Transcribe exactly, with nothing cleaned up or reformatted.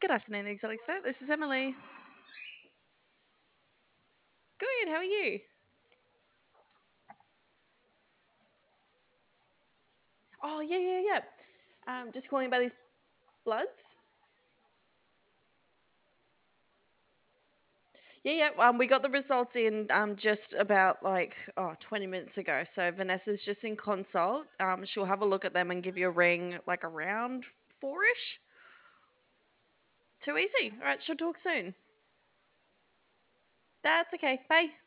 Good afternoon, Excel Expert. This is Emily. Good. How are you? Oh yeah, yeah, yeah. Um, just calling about these bloods. Yeah, yeah. Um, we got the results in um just about like oh twenty minutes ago. So Vanessa's just in consult. Um, she'll have a look at them and give you a ring like around four-ish. Too easy. All right, she'll talk soon. That's okay. Bye.